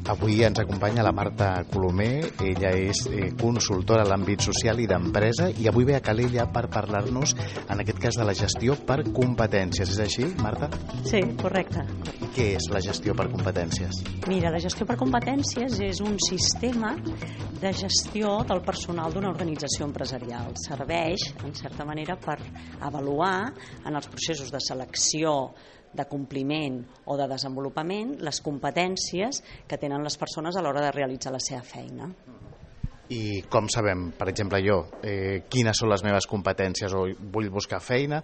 Avui ens acompanya la Marta Colomer, ella és consultora a l'àmbit social i d'empresa i avui ve a Calella per parlar-nos, en aquest cas, de la gestió per competències. És així, Marta? Sí, correcte. I què és la gestió per competències? Mira, la gestió per competències és un sistema de gestió del personal d'una organització empresarial. Serveix, en certa manera, per avaluar en els processos de selecció, de compliment o de desenvolupament les competències que tenen les persones a l'hora de realitzar la seva feina. I com sabem, per exemple, jo, quines són les meves competències, o vull buscar feina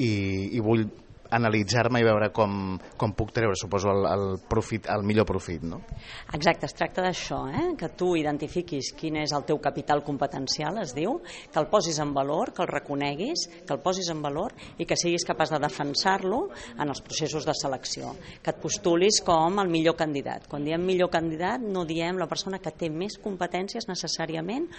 i vull analitzar-me i veure com puc treure, suposo, el millor profit, no? Exacte, es tracta d'això, que tu identifiquis quin és el teu capital competencial, es diu, que el posis en valor, que el reconeguis, que el posis en valor i que siguis capaç de defensar-lo en els processos de selecció, que et postulis com el millor candidat. Quan diem millor candidat no diem la persona que té més competències necessàriament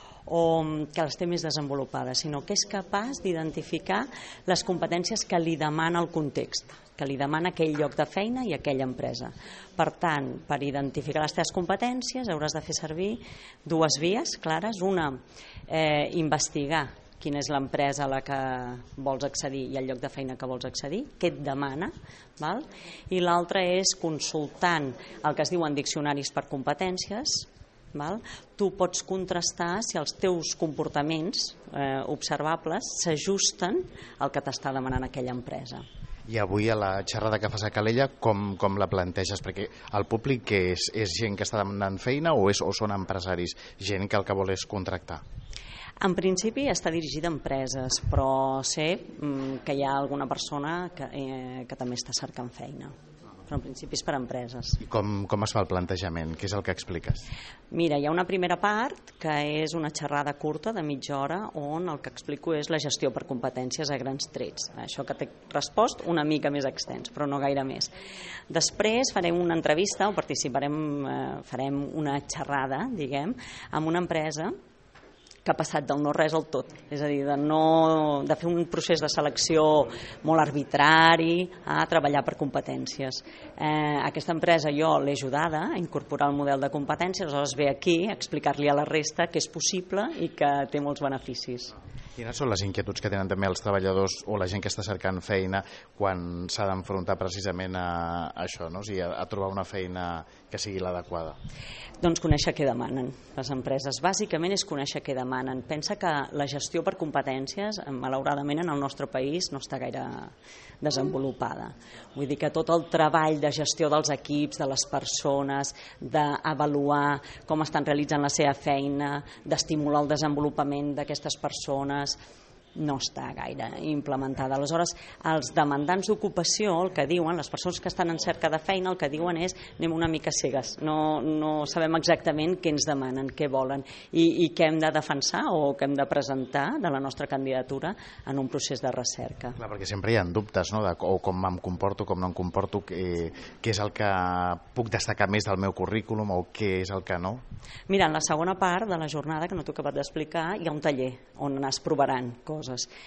o que les té més desenvolupades, sinó que és capaç d'identificar les competències que li demana el context, que li demana aquell lloc de feina i aquella empresa. Per tant, per identificar les teves competències hauràs de fer servir dues vies clares. Una, investigar quina és l'empresa a la que vols accedir i el lloc de feina que vols accedir, què et demana, val? I l'altra és consultant el que es diuen diccionaris per competències. Tu pots contrastar si els teus comportaments observables s'ajusten al que t'està demanant aquella empresa. I avui a la xerrada que fas a Calella com la planteges? Perquè el públic que és gent que està demanant feina o són empresaris, gent que el que vol és contractar? En principi està dirigida a empreses, però sé que hi ha alguna persona que també està cercant feina. Però en principi és per a empreses. I com es fa el plantejament? Què és el que expliques? Mira, hi ha una primera part que és una xerrada curta de mitja hora on el que explico és la gestió per competències a grans trets. Això que t'he respost una mica més extens, però no gaire més. Després farem una entrevista o farem una xerrada, diguem, amb una empresa que ha passat del no res al tot, és a dir, de fer un procés de selecció molt arbitrari a treballar per competències. Aquesta empresa jo l'he ajudada a incorporar el model de competències, aleshores ve aquí a explicar-li a la resta que és possible i que té molts beneficis. Quines són les inquietuds que tenen també els treballadors o la gent que està cercant feina quan s'ha d'enfrontar precisament a això, no? O sigui, a trobar una feina que sigui l'adequada? Doncs conèixer què demanen les empreses. Bàsicament és conèixer què demanen. Pensa que la gestió per competències, malauradament en el nostre país, no està gaire desenvolupada. Vull dir que tot el treball de gestió dels equips, de les persones, d'avaluar com estan realitzant la seva feina, d'estimular el desenvolupament d'aquestes persones, no està gaire implementada. Aleshores, els demandants d'ocupació, el que diuen, les persones que estan en cerca de feina, el que diuen és anem una mica cegues, no sabem exactament què ens demanen, què volen i què hem de defensar o què hem de presentar de la nostra candidatura en un procés de recerca. Clar, perquè sempre hi ha dubtes, no?, de com em comporto, com no em comporto, què és el que puc destacar més del meu currículum o què és el que no. Mira, en la segona part de la jornada, que no t'ho he acabat d'explicar, hi ha un taller on es provaran coses.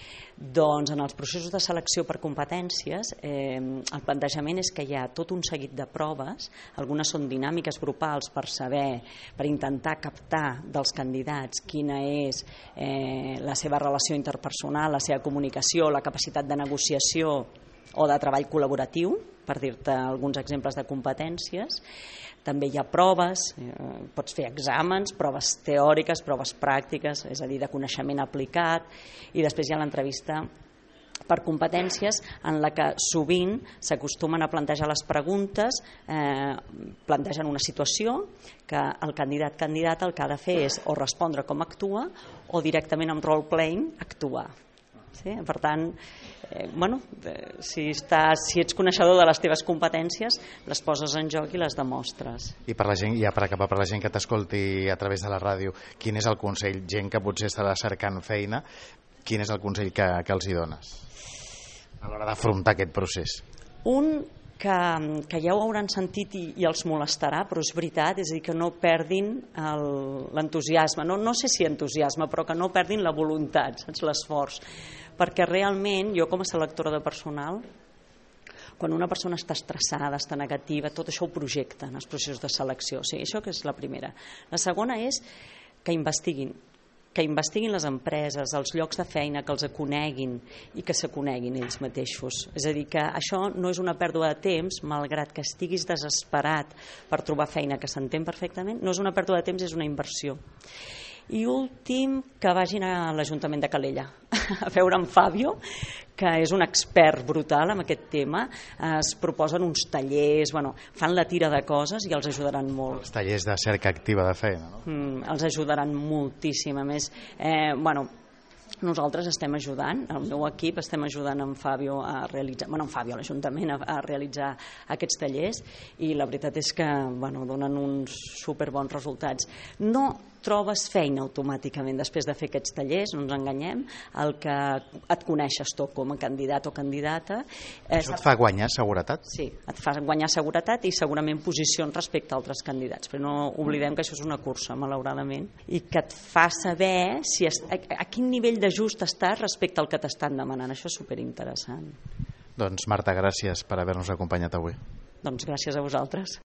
Doncs en els processos de selecció per competències el plantejament és que hi ha tot un seguit de proves, algunes són dinàmiques grupals per saber, per intentar captar dels candidats quina és la seva relació interpersonal, la seva comunicació, la capacitat de negociació o de treball col·laboratiu, per dir-te alguns exemples de competències. També hi ha proves, pots fer exàmens, proves teòriques, proves pràctiques, és a dir, de coneixement aplicat, i després hi ha l'entrevista per competències en la que sovint s'acostumen a plantejar les preguntes, plantegen una situació que el candidat el que ha de fer és o respondre com actua o directament amb role-playing actuar. Sí? Per tant, si ets coneixedor de les teves competències, les poses en joc i les demostres. I per la gent, ja per acabar, per la gent que t'escolti a través de la ràdio, quin és el consell? Gent que potser estarà cercant feina, quin és el consell que els hi dones a l'hora d'afrontar aquest procés? Un que ja ho hauran sentit i els molestarà, però és veritat, és a dir, que no perdin l'entusiasme, no sé si entusiasme, però que no perdin la voluntat, saps, l'esforç, perquè realment jo com a selectora de personal quan una persona està estressada, està negativa, tot això ho projecta en els processos de selecció. O sigui, això que és la primera. La segona és que investiguin les empreses, els llocs de feina, que els coneguin i que se coneguin ells mateixos. És a dir, que això no és una pèrdua de temps, malgrat que estiguis desesperat per trobar feina, que s'entén perfectament, no és una pèrdua de temps, és una inversió. I últim, que vagin a l'Ajuntament de Calella a veure en Fabio, que és un expert brutal en aquest tema. Es proposen uns tallers, fan la tira de coses i els ajudaran molt. Els tallers de cerca activa de feina, no? Els ajudaran moltíssim. A més, nosaltres estem ajudant, el meu equip estem ajudant en Fabio a realitzar, a l'Ajuntament a realitzar aquests tallers, i la veritat és que donen uns superbons resultats. No trobes feina automàticament després de fer aquests tallers, no ens enganyem, el que et coneixes tu com a candidat o candidata. Això et fa guanyar seguretat? Sí, et fa guanyar seguretat i segurament posicions respecte a altres candidats, però no oblidem que això és una cursa, malauradament, i que et fa saber a quin nivell d'ajust estàs respecte al que t'estan demanant. Això és superinteressant. Doncs Marta, gràcies per haver-nos acompanyat avui. Doncs gràcies a vosaltres.